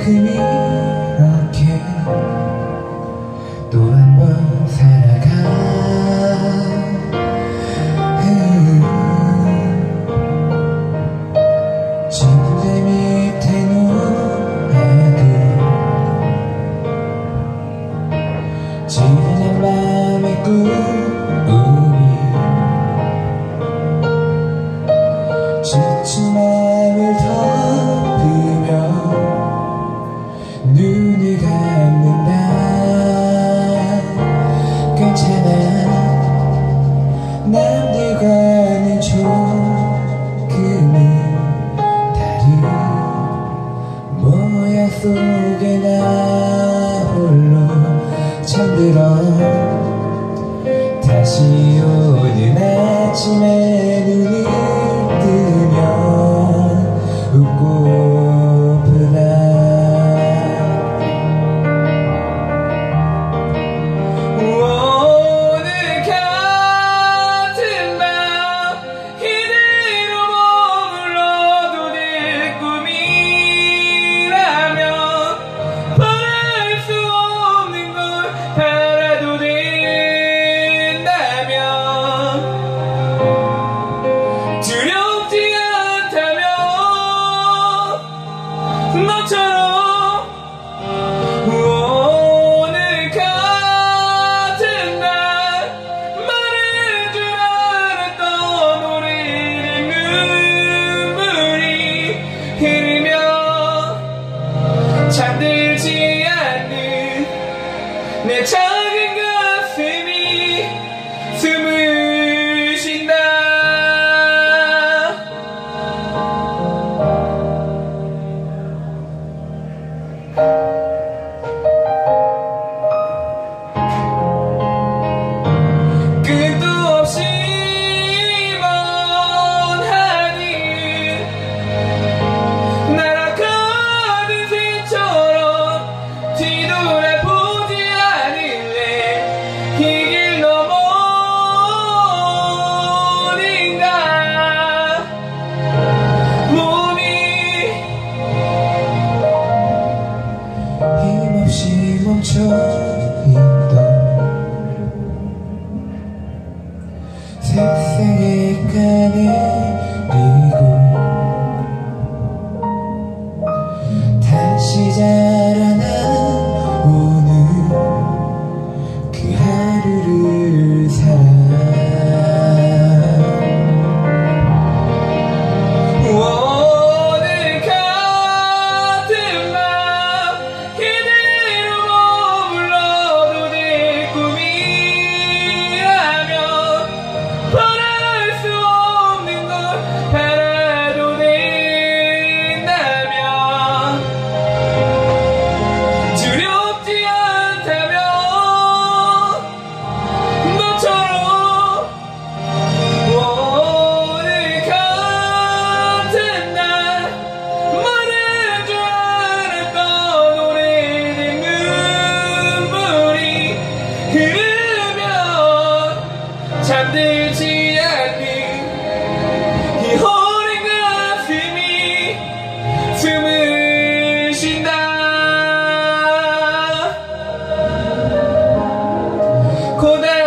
만큼 이렇게 또 한 번 살아가. 침대 밑에 누워도 지난 밤의 꿈이 지친 마음을 덮으며 눈을 감는다. 괜찮아, 남들과는 조금은 다른 모양 속에 나 홀로 잠들어. 다시 오는 아침에 눈을 뜨면 웃고프다. 너처럼 오늘 같은 날 말할 줄 알았던 우리의 눈물이 흐르며 잠들지 않는 내 작은 가슴이 숨을 쉰다. 끝도 없이 먼 하늘 날아가는 새처럼 뒤돌아보지 않을래. 이 길 너머인가 몸이 힘없이 멈춰있던 색상의 까내리고 다시 자라나 오는 그 하루를 살아. 오늘 같은 밤 이대로 머물러도 내 꿈이라면 바랄 수 없는 걸 바라도 된다면 두렵지 않다면 너처럼 오늘 같은 날 말할 줄 알았던 오래된 눈물이 흐르면 잠들지 않는 이 오랜 가슴이 숨을 쉰다. 고단